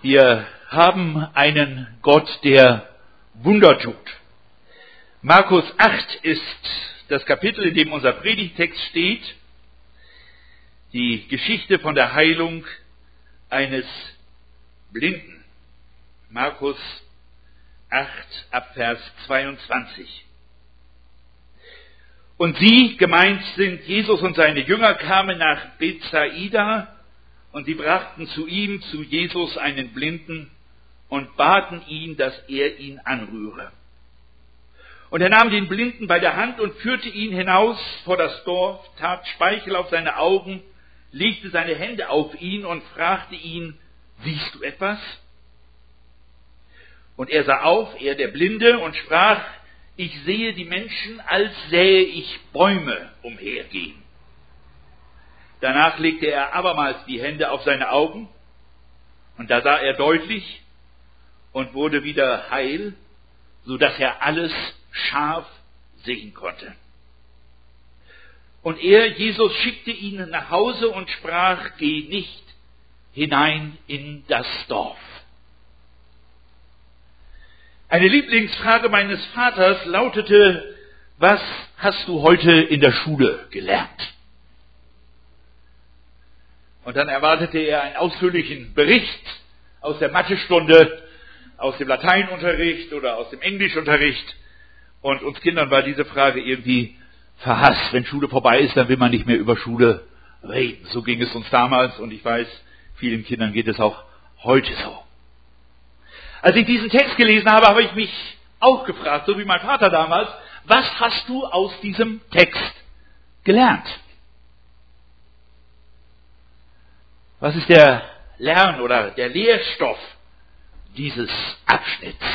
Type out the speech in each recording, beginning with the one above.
Wir haben einen Gott, der Wunder tut. Markus 8 ist das Kapitel, in dem unser Predigtext steht. Die Geschichte von der Heilung eines Blinden. Markus 8 ab Vers 22. Und sie, gemeint sind Jesus und seine Jünger, kamen nach Bethsaida und sie brachten zu ihm, zu Jesus, einen Blinden und baten ihn, dass er ihn anrühre. Und er nahm den Blinden bei der Hand und führte ihn hinaus vor das Dorf, tat Speichel auf seine Augen, legte seine Hände auf ihn und fragte ihn, siehst du etwas? Und er sah auf, er der Blinde, und sprach, ich sehe die Menschen, als sähe ich Bäume umhergehen. Danach legte er abermals die Hände auf seine Augen, und da sah er deutlich und wurde wieder heil, so dass er alles scharf sehen konnte. Und er, Jesus, schickte ihn nach Hause und sprach, geh nicht hinein in das Dorf. Eine Lieblingsfrage meines Vaters lautete, was hast du heute in der Schule gelernt? Und dann erwartete er einen ausführlichen Bericht aus der Mathestunde, aus dem Lateinunterricht oder aus dem Englischunterricht. Und uns Kindern war diese Frage irgendwie verhasst. Wenn Schule vorbei ist, dann will man nicht mehr über Schule reden. So ging es uns damals und ich weiß, vielen Kindern geht es auch heute so. Als ich diesen Text gelesen habe, habe ich mich auch gefragt, so wie mein Vater damals, was hast du aus diesem Text gelernt? Was ist der Lern- oder der Lehrstoff dieses Abschnitts?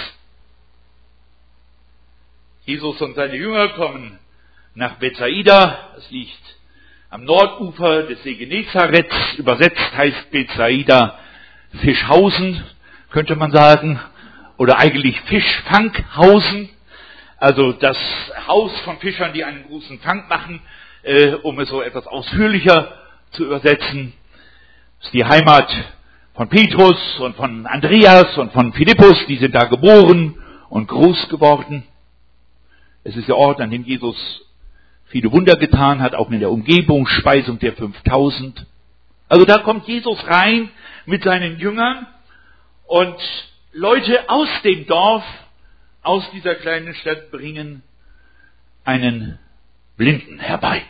Jesus und seine Jünger kommen nach Bethsaida, das liegt am Nordufer des See Genezareth, übersetzt heißt Bethsaida Fischhausen, könnte man sagen, oder eigentlich Fischfanghausen, also das Haus von Fischern, die einen großen Fang machen, um es so etwas ausführlicher zu übersetzen. Das ist die Heimat von Petrus und von Andreas und von Philippus, die sind da geboren und groß geworden. Es ist der Ort, an dem Jesus viele Wunder getan hat, auch in der Umgebung, Speisung der 5000. Also da kommt Jesus rein mit seinen Jüngern und Leute aus dem Dorf, aus dieser kleinen Stadt bringen einen Blinden herbei.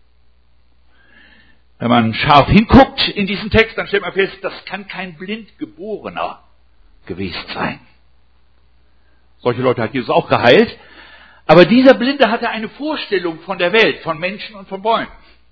Wenn man scharf hinguckt in diesen Text, dann stellt man fest, das kann kein Blindgeborener gewesen sein. Solche Leute hat Jesus auch geheilt. Aber dieser Blinde hatte eine Vorstellung von der Welt, von Menschen und von Bäumen.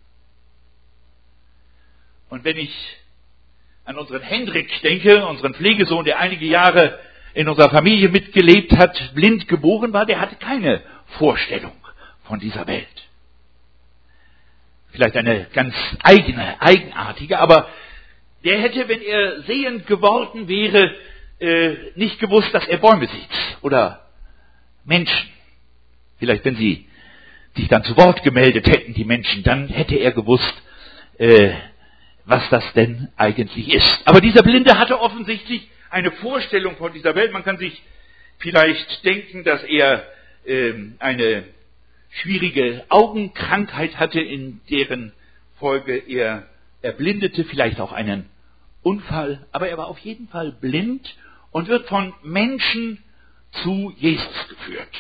Und wenn ich an unseren Hendrik denke, unseren Pflegesohn, der einige Jahre in unserer Familie mitgelebt hat, blind geboren war, der hatte keine Vorstellung von dieser Welt. Vielleicht eine ganz eigene, eigenartige, aber der hätte, wenn er sehend geworden wäre, nicht gewusst, dass er Bäume sieht oder Menschen. Vielleicht, wenn sie sich dann zu Wort gemeldet hätten, die Menschen, dann hätte er gewusst, was das denn eigentlich ist. Aber dieser Blinde hatte offensichtlich eine Vorstellung von dieser Welt. Man kann sich vielleicht denken, dass er eine schwierige Augenkrankheit hatte, in deren Folge er erblindete, vielleicht auch einen Unfall. Aber er war auf jeden Fall blind und wird von Menschen zu Jesus geführt.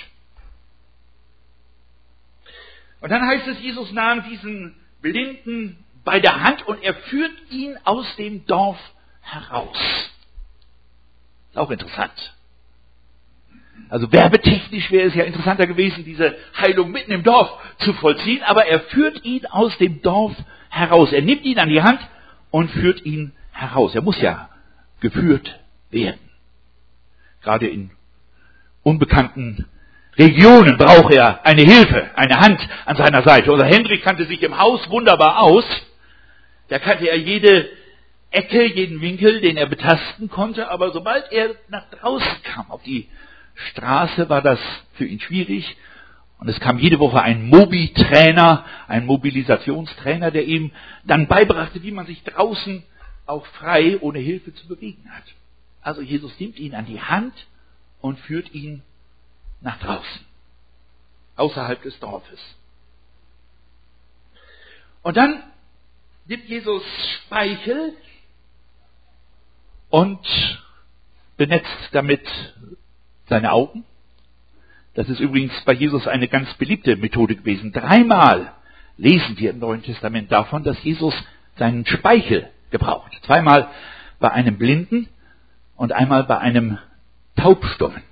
Und dann heißt es, Jesus nahm diesen Blinden bei der Hand und er führt ihn aus dem Dorf heraus. Ist auch interessant. Also werbetechnisch wäre es ja interessanter gewesen, diese Heilung mitten im Dorf zu vollziehen, aber er führt ihn aus dem Dorf heraus. Er nimmt ihn an die Hand und führt ihn heraus. Er muss ja geführt werden. Gerade in unbekannten Regionen braucht er eine Hilfe, eine Hand an seiner Seite. Unser Hendrik kannte sich im Haus wunderbar aus. Da kannte er jede Ecke, jeden Winkel, den er betasten konnte. Aber sobald er nach draußen kam, auf die Straße, war das für ihn schwierig. Und es kam jede Woche ein Mobi-Trainer, ein Mobilisationstrainer, der ihm dann beibrachte, wie man sich draußen auch frei, ohne Hilfe zu bewegen hat. Also Jesus nimmt ihn an die Hand und führt ihn nach draußen, außerhalb des Dorfes. Und dann nimmt Jesus Speichel und benetzt damit seine Augen. Das ist übrigens bei Jesus eine ganz beliebte Methode gewesen. 3-mal lesen wir im Neuen Testament davon, dass Jesus seinen Speichel gebraucht. 2-mal bei einem Blinden und einmal bei einem Taubstummen.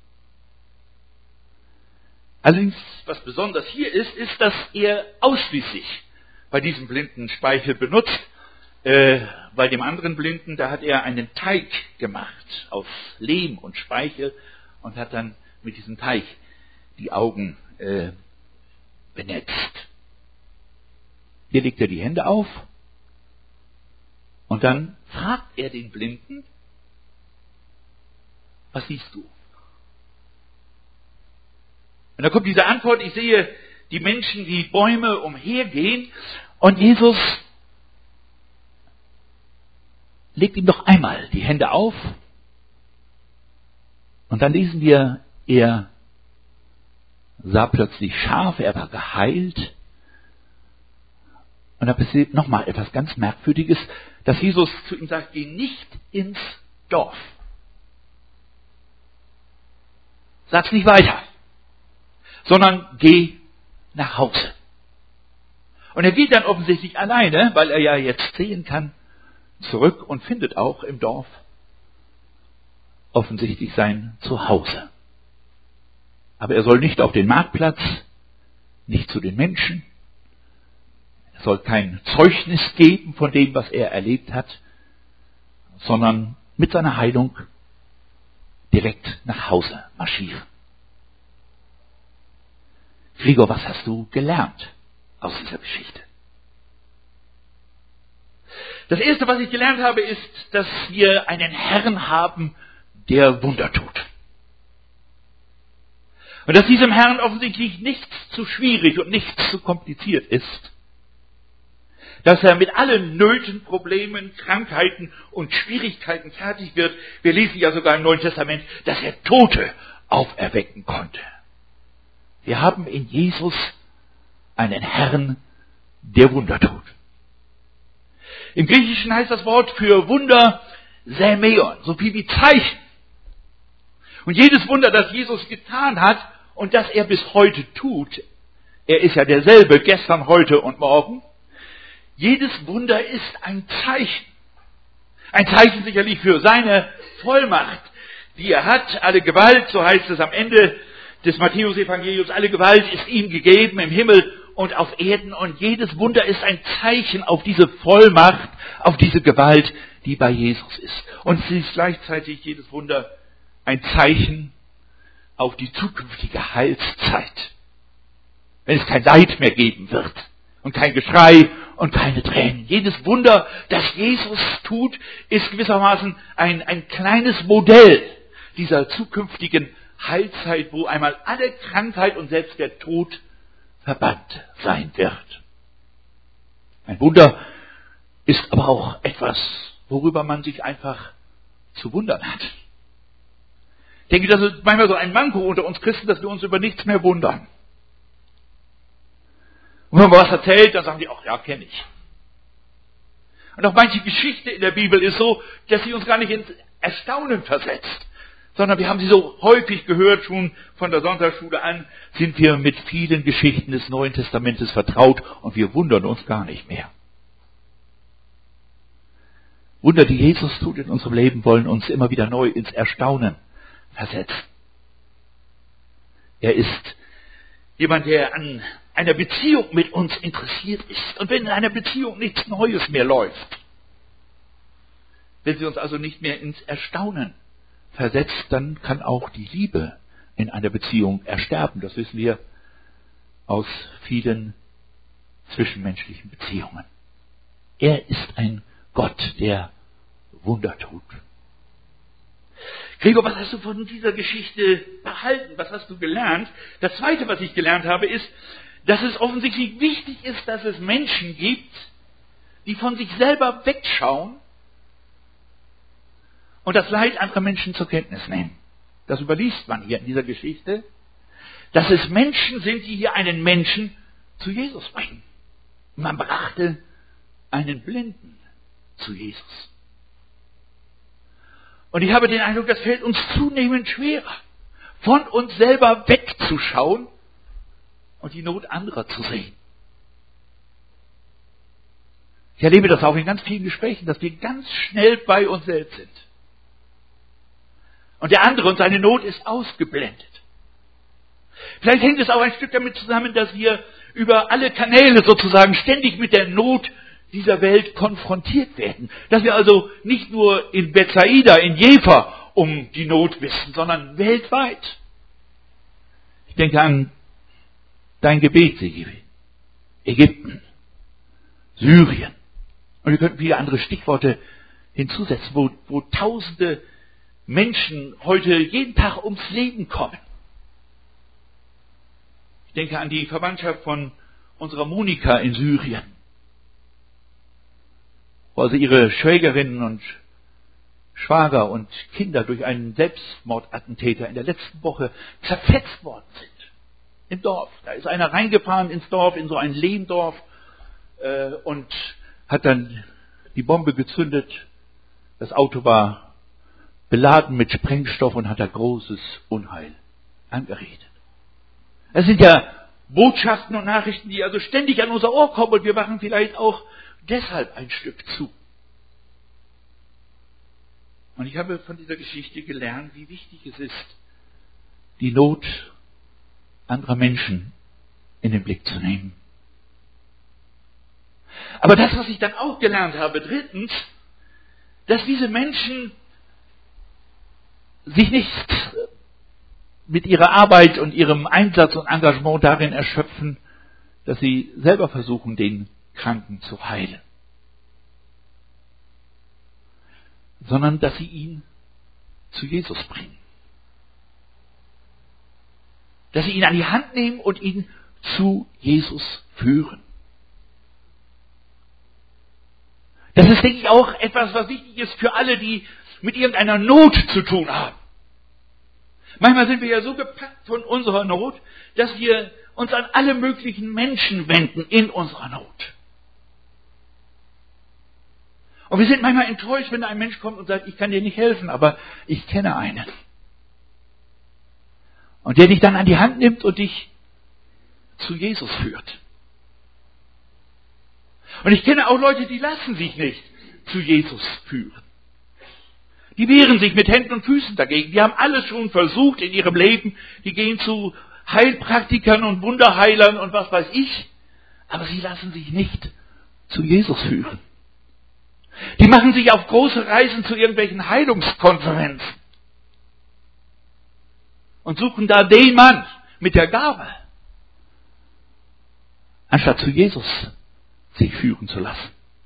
Allerdings, was besonders hier ist, ist, dass er ausschließlich bei diesem Blinden Speichel benutzt. Bei dem anderen Blinden, da hat er einen Teig gemacht aus Lehm und Speichel und hat dann mit diesem Teig die Augen benetzt. Hier legt er die Hände auf und dann fragt er den Blinden, was siehst du? Und da kommt diese Antwort, ich sehe die Menschen wie Bäume umhergehen, und Jesus legt ihm noch einmal die Hände auf und dann lesen wir, er sah plötzlich scharf, er war geheilt. Und da passiert nochmal etwas ganz Merkwürdiges, dass Jesus zu ihm sagt, geh nicht ins Dorf. Sag's nicht weiter, sondern geh nach Hause. Und er geht dann offensichtlich alleine, weil er ja jetzt sehen kann, zurück und findet auch im Dorf offensichtlich sein Zuhause. Aber er soll nicht auf den Marktplatz, nicht zu den Menschen. Er soll kein Zeugnis geben von dem, was er erlebt hat, sondern mit seiner Heilung direkt nach Hause marschieren. Gregor, was hast du gelernt aus dieser Geschichte? Das Erste, was ich gelernt habe, ist, dass wir einen Herrn haben, der Wunder tut. Und dass diesem Herrn offensichtlich nichts zu schwierig und nichts zu kompliziert ist. Dass er mit allen Nöten, Problemen, Krankheiten und Schwierigkeiten fertig wird. Wir lesen ja sogar im Neuen Testament, dass er Tote auferwecken konnte. Wir haben in Jesus einen Herrn, der Wunder tut. Im Griechischen heißt das Wort für Wunder Semeion, so viel wie Zeichen. Und jedes Wunder, das Jesus getan hat und das er bis heute tut, er ist ja derselbe gestern, heute und morgen, jedes Wunder ist ein Zeichen. Ein Zeichen sicherlich für seine Vollmacht, die er hat. Alle Gewalt, so heißt es am Ende des Matthäus-Evangeliums, alle Gewalt ist ihm gegeben im Himmel und auf Erden. Und jedes Wunder ist ein Zeichen auf diese Vollmacht, auf diese Gewalt, die bei Jesus ist. Und sie ist gleichzeitig jedes Wunder ein Zeichen auf die zukünftige Heilszeit. Wenn es kein Leid mehr geben wird und kein Geschrei und keine Tränen. Jedes Wunder, das Jesus tut, ist gewissermaßen ein kleines Modell dieser zukünftigen Heilzeit, wo einmal alle Krankheit und selbst der Tod verbannt sein wird. Ein Wunder ist aber auch etwas, worüber man sich einfach zu wundern hat. Ich denke, das ist manchmal so ein Manko unter uns Christen, dass wir uns über nichts mehr wundern. Und wenn man was erzählt, dann sagen die, ach ja, kenne ich. Und auch manche Geschichte in der Bibel ist so, dass sie uns gar nicht ins Erstaunen versetzt, sondern wir haben sie so häufig gehört, schon von der Sonntagsschule an, sind wir mit vielen Geschichten des Neuen Testamentes vertraut und wir wundern uns gar nicht mehr. Wunder, die Jesus tut in unserem Leben, wollen uns immer wieder neu ins Erstaunen versetzen. Er ist jemand, der an einer Beziehung mit uns interessiert ist. Und wenn in einer Beziehung nichts Neues mehr läuft, wenn sie uns also nicht mehr ins Erstaunen versetzt, dann kann auch die Liebe in einer Beziehung ersterben. Das wissen wir aus vielen zwischenmenschlichen Beziehungen. Er ist ein Gott, der Wunder tut. Gregor, was hast du von dieser Geschichte behalten? Was hast du gelernt? Das Zweite, was ich gelernt habe, ist, dass es offensichtlich wichtig ist, dass es Menschen gibt, die von sich selber wegschauen und das Leid anderer Menschen zur Kenntnis nehmen. Das überliest man hier in dieser Geschichte, dass es Menschen sind, die hier einen Menschen zu Jesus bringen. Man brachte einen Blinden zu Jesus. Und ich habe den Eindruck, das fällt uns zunehmend schwerer, von uns selber wegzuschauen und die Not anderer zu sehen. Ich erlebe das auch in ganz vielen Gesprächen, dass wir ganz schnell bei uns selbst sind. Und der andere und seine Not ist ausgeblendet. Vielleicht hängt es auch ein Stück damit zusammen, dass wir über alle Kanäle sozusagen ständig mit der Not dieser Welt konfrontiert werden. Dass wir also nicht nur in Bethsaida, in Jever um die Not wissen, sondern weltweit. Ich denke an dein Gebet, Segibi. Ägypten, Syrien. Und wir könnten viele andere Stichworte hinzusetzen, wo Tausende Menschen heute jeden Tag ums Leben kommen. Ich denke an die Verwandtschaft von unserer Monika in Syrien, wo also ihre Schwägerinnen und Schwager und Kinder durch einen Selbstmordattentäter in der letzten Woche zerfetzt worden sind. Im Dorf. Da ist einer reingefahren ins Dorf, in so ein Lehmdorf, und hat dann die Bombe gezündet. Das Auto war beladen mit Sprengstoff und hat da großes Unheil angerichtet. Es sind ja Botschaften und Nachrichten, die also ständig an unser Ohr kommen, und wir machen vielleicht auch deshalb ein Stück zu. Und ich habe von dieser Geschichte gelernt, wie wichtig es ist, die Not anderer Menschen in den Blick zu nehmen. Aber das, was ich dann auch gelernt habe, drittens, dass diese Menschen sich nicht mit ihrer Arbeit und ihrem Einsatz und Engagement darin erschöpfen, dass sie selber versuchen, den Kranken zu heilen, sondern dass sie ihn zu Jesus bringen. Dass sie ihn an die Hand nehmen und ihn zu Jesus führen. Das ist, denke ich, auch etwas, was wichtig ist für alle, die mit irgendeiner Not zu tun haben. Manchmal sind wir ja so gepackt von unserer Not, dass wir uns an alle möglichen Menschen wenden in unserer Not. Und wir sind manchmal enttäuscht, wenn ein Mensch kommt und sagt, ich kann dir nicht helfen, aber ich kenne einen. Und der dich dann an die Hand nimmt und dich zu Jesus führt. Und ich kenne auch Leute, die lassen sich nicht zu Jesus führen. Die wehren sich mit Händen und Füßen dagegen. Die haben alles schon versucht in ihrem Leben. Die gehen zu Heilpraktikern und Wunderheilern und was weiß ich. Aber sie lassen sich nicht zu Jesus führen. Die machen sich auf große Reisen zu irgendwelchen Heilungskonferenzen und suchen da den Mann mit der Gabe, anstatt zu Jesus sich führen zu lassen.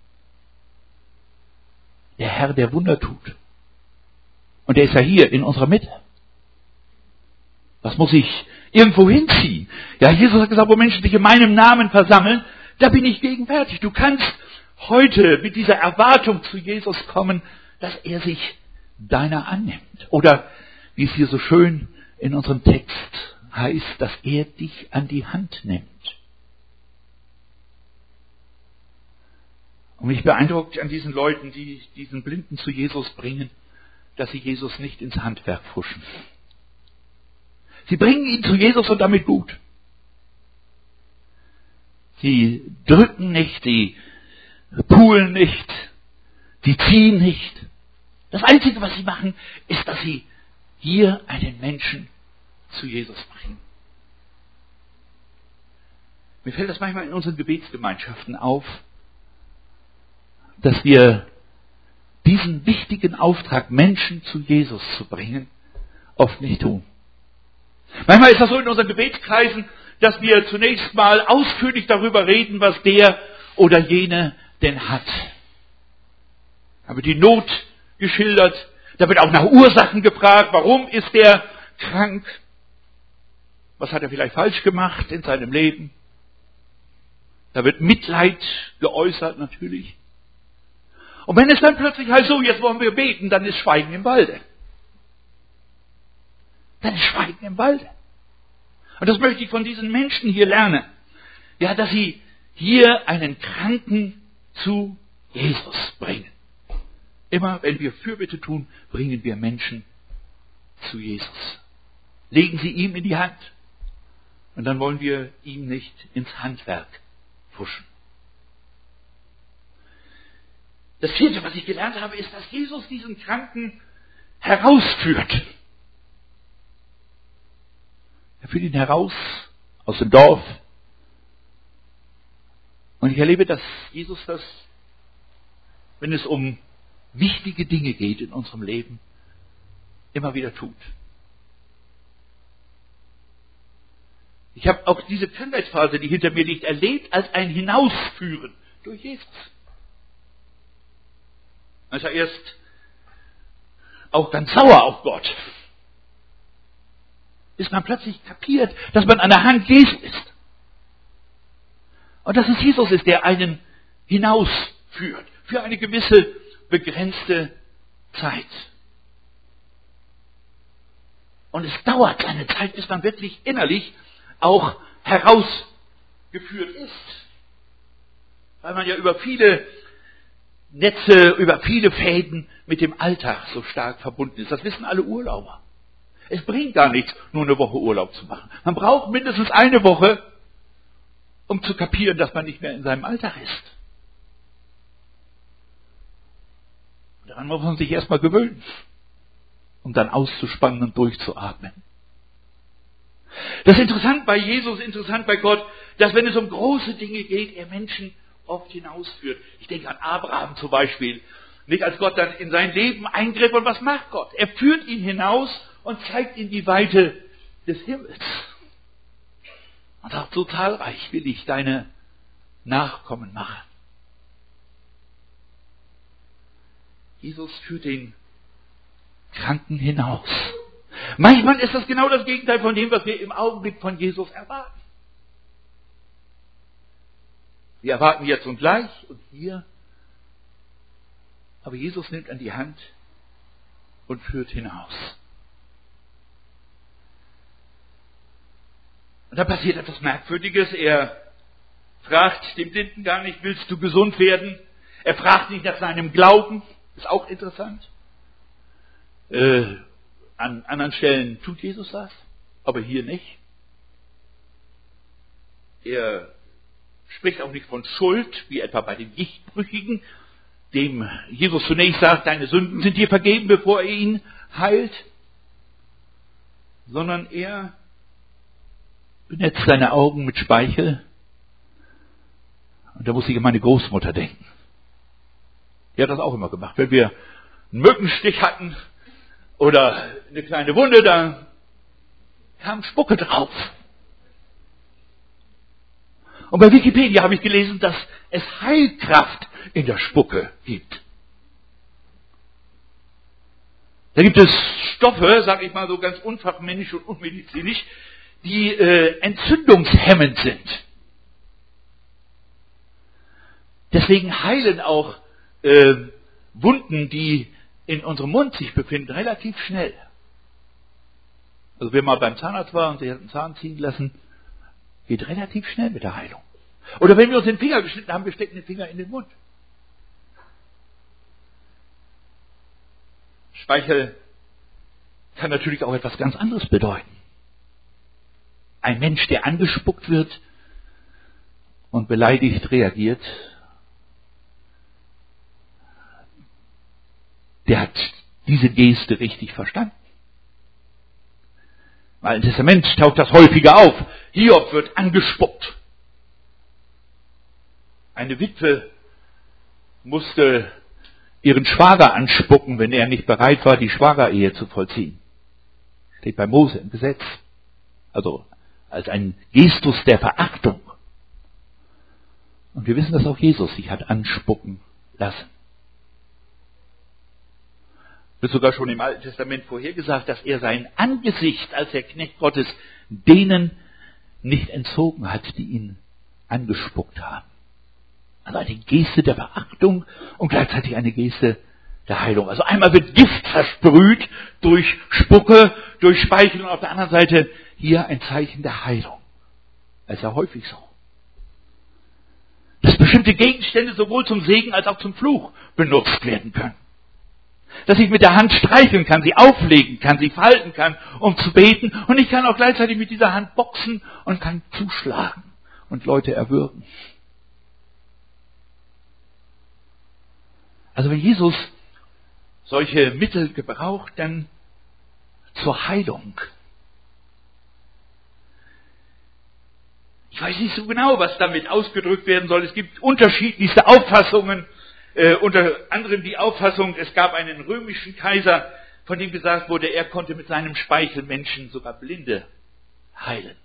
Der Herr, der Wunder tut. Und der ist ja hier in unserer Mitte. Was muss ich irgendwo hinziehen? Ja, Jesus hat gesagt, wo Menschen sich in meinem Namen versammeln, da bin ich gegenwärtig. Du kannst heute mit dieser Erwartung zu Jesus kommen, dass er sich deiner annimmt. Oder wie es hier so schön in unserem Text heißt, dass er dich an die Hand nimmt. Und mich beeindruckt an diesen Leuten, die diesen Blinden zu Jesus bringen, dass sie Jesus nicht ins Handwerk pfuschen. Sie bringen ihn zu Jesus und damit gut. Sie drücken nicht, sie pulen nicht, sie ziehen nicht. Das Einzige, was sie machen, ist, dass sie hier einen Menschen zu Jesus bringen. Mir fällt das manchmal in unseren Gebetsgemeinschaften auf, dass wir diesen wichtigen Auftrag, Menschen zu Jesus zu bringen, oft nicht tun. Manchmal ist das so in unseren Gebetskreisen, dass wir zunächst mal ausführlich darüber reden, was der oder jene denn hat. Da wird die Not geschildert, da wird auch nach Ursachen gefragt, warum ist der krank? Was hat er vielleicht falsch gemacht in seinem Leben? Da wird Mitleid geäußert natürlich. Und wenn es dann plötzlich heißt, so, jetzt wollen wir beten, dann ist Schweigen im Walde. Dann ist Schweigen im Walde. Und das möchte ich von diesen Menschen hier lernen. Ja, dass sie hier einen Kranken zu Jesus bringen. Immer wenn wir Fürbitte tun, bringen wir Menschen zu Jesus. Legen sie ihm in die Hand. Und dann wollen wir ihm nicht ins Handwerk pfuschen. Das vierte, was ich gelernt habe, ist, dass Jesus diesen Kranken herausführt. Er führt ihn heraus aus dem Dorf. Und ich erlebe, dass Jesus das, wenn es um wichtige Dinge geht in unserem Leben, immer wieder tut. Ich habe auch diese Krankheitsphase, die hinter mir liegt, erlebt als ein Hinausführen durch Jesus. Als er erst auch ganz sauer auf Gott, bis man plötzlich kapiert, dass man an der Hand Jesu ist. Und dass es Jesus ist, der einen hinausführt, für eine gewisse begrenzte Zeit. Und es dauert eine Zeit, bis man wirklich innerlich auch herausgeführt ist. Weil man ja über viele Netze, über viele Fäden mit dem Alltag so stark verbunden ist. Das wissen alle Urlauber. Es bringt gar nichts, nur eine Woche Urlaub zu machen. Man braucht mindestens eine Woche, um zu kapieren, dass man nicht mehr in seinem Alltag ist. Daran muss man sich erstmal gewöhnen, um dann auszuspannen und durchzuatmen. Das ist interessant bei Jesus, interessant bei Gott, dass wenn es um große Dinge geht, er Menschen oft hinausführt. Ich denke an Abraham zum Beispiel. Nicht als Gott dann in sein Leben eingriff. Und was macht Gott? Er führt ihn hinaus und zeigt ihm die Weite des Himmels. Und sagt, so zahlreich will ich deine Nachkommen machen. Jesus führt den Kranken hinaus. Manchmal ist das genau das Gegenteil von dem, was wir im Augenblick von Jesus erwarten. Wir erwarten jetzt und gleich und hier. Aber Jesus nimmt an die Hand und führt hinaus. Und da passiert etwas Merkwürdiges. Er fragt den Blinden gar nicht, willst du gesund werden? Er fragt nicht nach seinem Glauben. Ist auch interessant. An anderen Stellen tut Jesus das, aber hier nicht. Er spricht auch nicht von Schuld, wie etwa bei den Gichtbrüchigen, dem Jesus zunächst sagt, deine Sünden sind dir vergeben, bevor er ihn heilt, sondern er benetzt seine Augen mit Speichel. Und da muss ich an meine Großmutter denken. Die hat das auch immer gemacht. Wenn wir einen Mückenstich hatten oder eine kleine Wunde, da kam Spucke drauf. Und bei Wikipedia habe ich gelesen, dass es Heilkraft in der Spucke gibt. Da gibt es Stoffe, sage ich mal so ganz unfachmännisch und unmedizinisch, die entzündungshemmend sind. Deswegen heilen auch Wunden, die in unserem Mund sich befinden, relativ schnell. Also wer mal beim Zahnarzt war und sich hat einen Zahn ziehen lassen, geht relativ schnell mit der Heilung. Oder wenn wir uns den Finger geschnitten haben, wir stecken den Finger in den Mund. Speichel kann natürlich auch etwas ganz anderes bedeuten. Ein Mensch, der angespuckt wird und beleidigt reagiert, der hat diese Geste richtig verstanden. Im Alten Testament taucht das häufiger auf. Hiob wird angespuckt. Eine Witwe musste ihren Schwager anspucken, wenn er nicht bereit war, die Schwagerehe zu vollziehen. Steht bei Mose im Gesetz. Also als ein Gestus der Verachtung. Und wir wissen, dass auch Jesus sich hat anspucken lassen. Wird sogar schon im Alten Testament vorhergesagt, dass er sein Angesicht als der Knecht Gottes denen nicht entzogen hat, die ihn angespuckt haben. Also eine Geste der Verachtung und gleichzeitig eine Geste der Heilung. Also einmal wird Gift versprüht durch Spucke, durch Speichel und auf der anderen Seite hier ein Zeichen der Heilung. Das ist ja häufig so. Dass bestimmte Gegenstände sowohl zum Segen als auch zum Fluch benutzt werden können. Dass ich mit der Hand streicheln kann, sie auflegen kann, sie falten kann, um zu beten. Und ich kann auch gleichzeitig mit dieser Hand boxen und kann zuschlagen und Leute erwürgen. Also wenn Jesus solche Mittel gebraucht, dann zur Heilung. Ich weiß nicht so genau, was damit ausgedrückt werden soll. Es gibt unterschiedlichste Auffassungen, unter anderem die Auffassung, es gab einen römischen Kaiser, von dem gesagt wurde, er konnte mit seinem Speichel Menschen, sogar Blinde, heilen.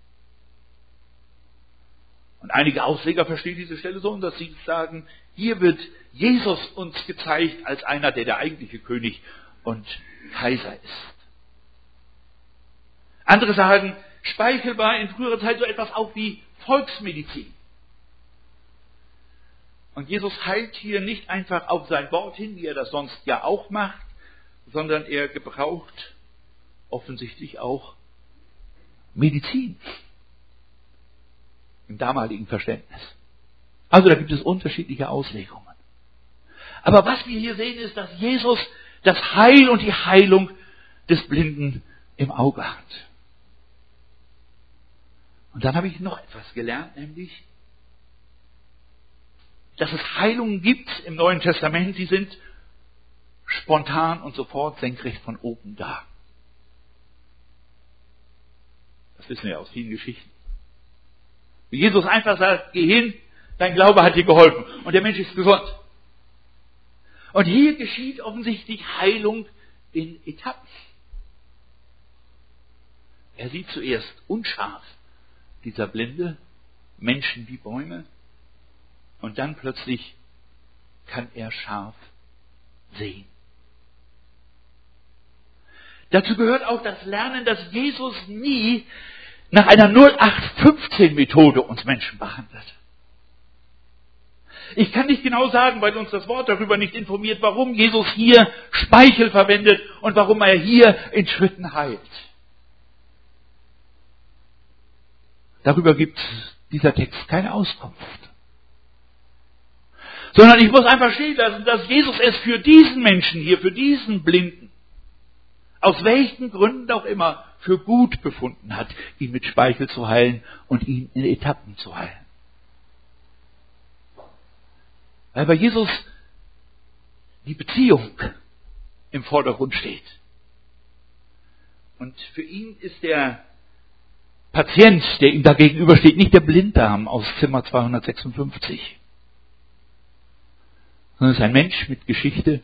Und einige Ausleger verstehen diese Stelle so, dass sie sagen, hier wird Jesus uns gezeigt als einer, der eigentliche König und Kaiser ist. Andere sagen, Speichel war in früherer Zeit so etwas auch wie Volksmedizin. Und Jesus heilt hier nicht einfach auf sein Wort hin, wie er das sonst ja auch macht, sondern er gebraucht offensichtlich auch Medizin im damaligen Verständnis. Also da gibt es unterschiedliche Auslegungen. Aber was wir hier sehen, ist, dass Jesus das Heil und die Heilung des Blinden im Auge hat. Und dann habe ich noch etwas gelernt, nämlich, dass es Heilungen gibt im Neuen Testament, die sind spontan und sofort senkrecht von oben da. Das wissen wir aus vielen Geschichten. Wie Jesus einfach sagt, geh hin, dein Glaube hat dir geholfen und der Mensch ist gesund. Und hier geschieht offensichtlich Heilung in Etappen. Er sieht zuerst unscharf, dieser Blinde, Menschen wie Bäume, und dann plötzlich kann er scharf sehen. Dazu gehört auch das Lernen, dass Jesus nie nach einer 0815-Methode uns Menschen behandelt. Ich kann nicht genau sagen, weil uns das Wort darüber nicht informiert, warum Jesus hier Speichel verwendet und warum er hier in Schritten heilt. Darüber gibt dieser Text keine Auskunft. Sondern ich muss einfach stehen lassen, dass Jesus es für diesen Menschen hier, für diesen Blinden, aus welchen Gründen auch immer, für gut befunden hat, ihn mit Speichel zu heilen und ihn in Etappen zu heilen. Weil bei Jesus die Beziehung im Vordergrund steht. Und für ihn ist der Patient, der ihm da gegenübersteht, nicht der Blinddarm aus Zimmer 256. Sondern es ist ein Mensch mit Geschichte,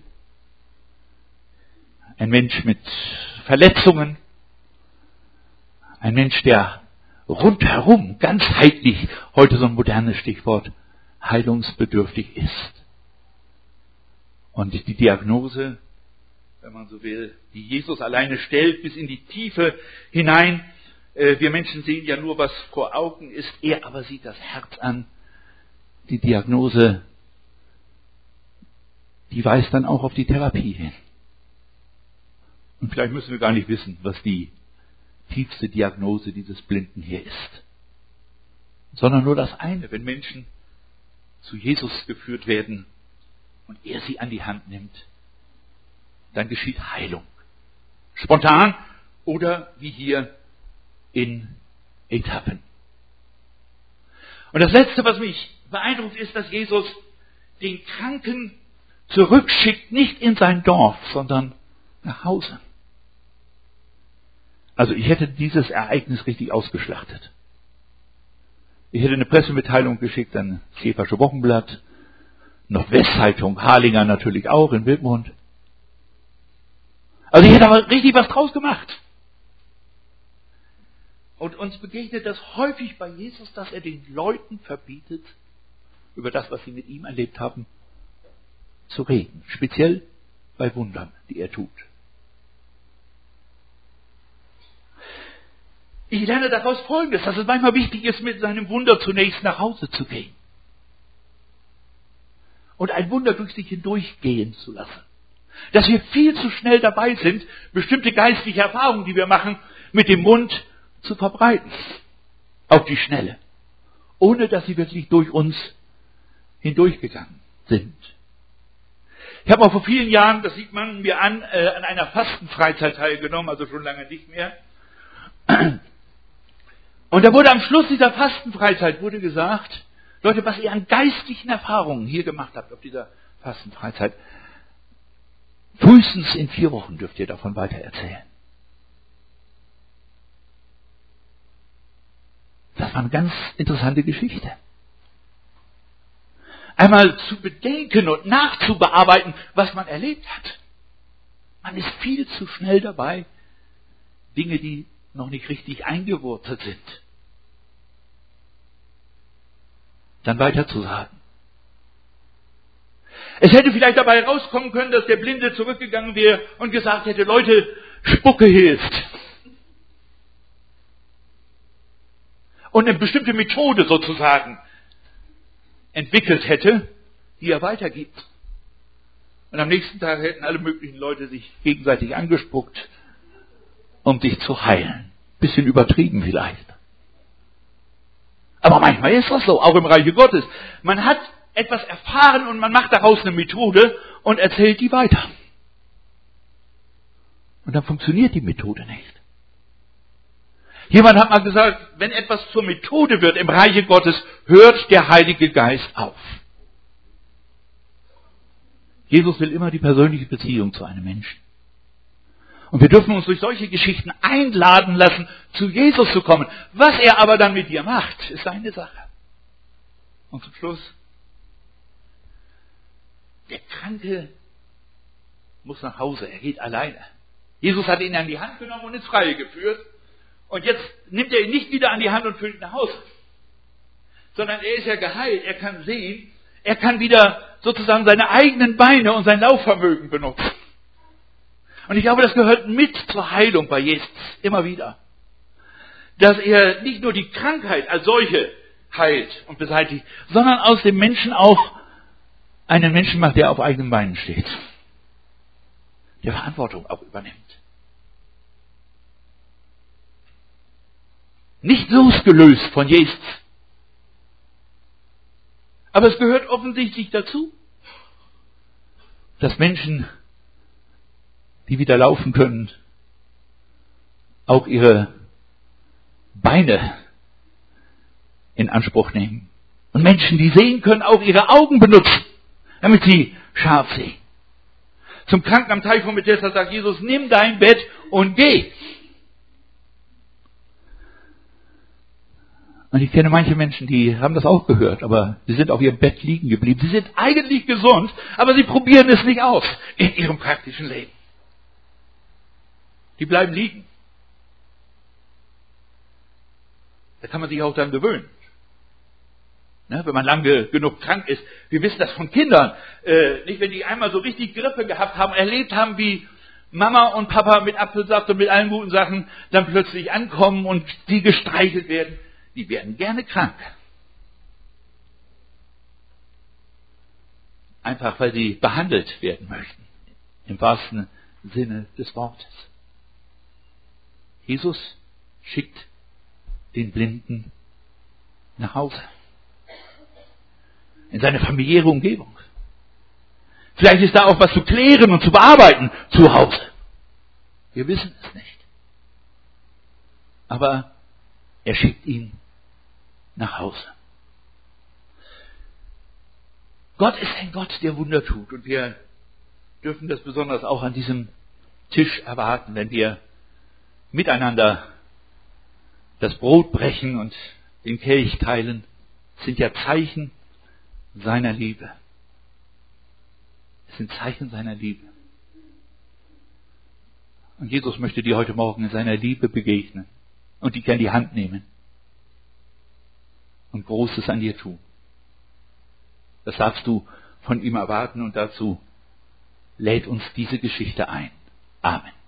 ein Mensch mit Verletzungen, ein Mensch, der rundherum, ganzheitlich, heute so ein modernes Stichwort, heilungsbedürftig ist. Und die Diagnose, wenn man so will, die Jesus alleine stellt, bis in die Tiefe hinein. Wir Menschen sehen ja nur, was vor Augen ist, er aber sieht das Herz an. Die Diagnose, die weist dann auch auf die Therapie hin. Und vielleicht müssen wir gar nicht wissen, was die tiefste Diagnose dieses Blinden hier ist. Sondern nur das eine, wenn Menschen zu Jesus geführt werden und er sie an die Hand nimmt, dann geschieht Heilung. Spontan oder wie hier in Etappen. Und das Letzte, was mich beeindruckt, ist, dass Jesus den Kranken zurückschickt, nicht in sein Dorf, sondern nach Hause. Also ich hätte dieses Ereignis richtig ausgeschlachtet. Ich hätte eine Pressemitteilung geschickt an das Schäfersche Wochenblatt, Nordwestzeitung, Harlinger natürlich auch in Wildmund. Also ich hätte aber richtig was draus gemacht. Und uns begegnet das häufig bei Jesus, dass er den Leuten verbietet, über das, was sie mit ihm erlebt haben, zu reden. Speziell bei Wundern, die er tut. Ich lerne daraus Folgendes, dass es manchmal wichtig ist, mit seinem Wunder zunächst nach Hause zu gehen. und ein Wunder durch sich hindurchgehen zu lassen. Dass wir viel zu schnell dabei sind, bestimmte geistliche Erfahrungen, die wir machen, mit dem Mund zu verbreiten. Auf die Schnelle. Ohne dass sie wirklich durch uns hindurchgegangen sind. Ich habe auch vor vielen Jahren, das sieht man mir an einer Fastenfreizeit teilgenommen, also schon lange nicht mehr. Und da wurde am Schluss dieser Fastenfreizeit wurde gesagt, Leute, was ihr an geistlichen Erfahrungen hier gemacht habt auf dieser Fastenfreizeit, frühestens in 4 Wochen dürft ihr davon weiter erzählen. Das war eine ganz interessante Geschichte. Einmal zu bedenken und nachzubearbeiten, was man erlebt hat. Man ist viel zu schnell dabei, Dinge, die noch nicht richtig eingewurzelt sind, dann weiterzusagen. Es hätte vielleicht dabei herauskommen können, dass der Blinde zurückgegangen wäre und gesagt hätte, Leute, Spucke hilft. Und eine bestimmte Methode sozusagen entwickelt hätte, die er weitergibt. Und am nächsten Tag hätten alle möglichen Leute sich gegenseitig angespuckt, um sich zu heilen. Bisschen übertrieben vielleicht. Aber manchmal ist das so, auch im Reiche Gottes. Man hat etwas erfahren und man macht daraus eine Methode und erzählt die weiter. Und dann funktioniert die Methode nicht. Jemand hat mal gesagt, wenn etwas zur Methode wird im Reiche Gottes, hört der Heilige Geist auf. Jesus will immer die persönliche Beziehung zu einem Menschen. Und wir dürfen uns durch solche Geschichten einladen lassen, zu Jesus zu kommen. Was er aber dann mit dir macht, ist seine Sache. Und zum Schluss, der Kranke muss nach Hause, er geht alleine. Jesus hat ihn an die Hand genommen und ins Freie geführt. Und jetzt nimmt er ihn nicht wieder an die Hand und führt ihn nach Hause. Sondern er ist ja geheilt, er kann sehen, er kann wieder sozusagen seine eigenen Beine und sein Laufvermögen benutzen. Und ich glaube, das gehört mit zur Heilung bei Jesus, immer wieder. Dass er nicht nur die Krankheit als solche heilt und beseitigt, sondern aus dem Menschen auch einen Menschen macht, der auf eigenen Beinen steht. Der Verantwortung auch übernimmt. Nicht losgelöst von Jesus. Aber es gehört offensichtlich dazu, dass Menschen, die wieder laufen können, auch ihre Beine in Anspruch nehmen. Und Menschen, die sehen können, auch ihre Augen benutzen, damit sie scharf sehen. Zum Kranken am Teich von Bethesda sagt Jesus, nimm dein Bett und geh. Und ich kenne manche Menschen, die haben das auch gehört, aber sie sind auf ihrem Bett liegen geblieben. Sie sind eigentlich gesund, aber sie probieren es nicht aus in ihrem praktischen Leben. Die bleiben liegen. Da kann man sich auch dann gewöhnen. Ne, wenn man lange genug krank ist. Wir wissen das von Kindern. Nicht, wenn die einmal so richtig Grippe gehabt haben, erlebt haben, wie Mama und Papa mit Apfelsaft und mit allen guten Sachen dann plötzlich ankommen und die gestreichelt werden. Die werden gerne krank. Einfach, weil sie behandelt werden möchten. Im wahrsten Sinne des Wortes. Jesus schickt den Blinden nach Hause. In seine familiäre Umgebung. Vielleicht ist da auch was zu klären und zu bearbeiten zu Hause. Wir wissen es nicht. Aber er schickt ihn nach Hause. Gott ist ein Gott, der Wunder tut. Und wir dürfen das besonders auch an diesem Tisch erwarten, wenn wir miteinander das Brot brechen und den Kelch teilen. Das sind ja Zeichen seiner Liebe. Es sind Zeichen seiner Liebe. Und Jesus möchte dir heute Morgen in seiner Liebe begegnen und dich an die Hand nehmen und Großes an dir tun. Das darfst du von ihm erwarten und dazu lädt uns diese Geschichte ein. Amen.